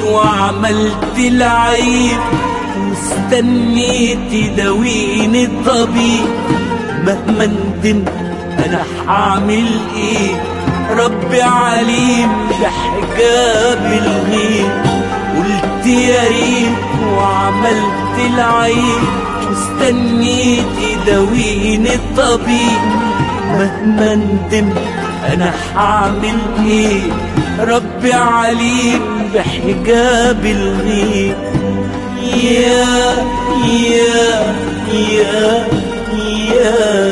وعملت العيب واستنيت يداويني الطبيب. مهما ندمت انا هعمل ايه؟ ربي عليم بحجاب الغيب. قلت يا ريت وعملت العيب واستنيت يداويني الطبيب. مهما ندمت انا هعمل ايه؟ ربي عليم بحجاب الغيب. يا يا يا يا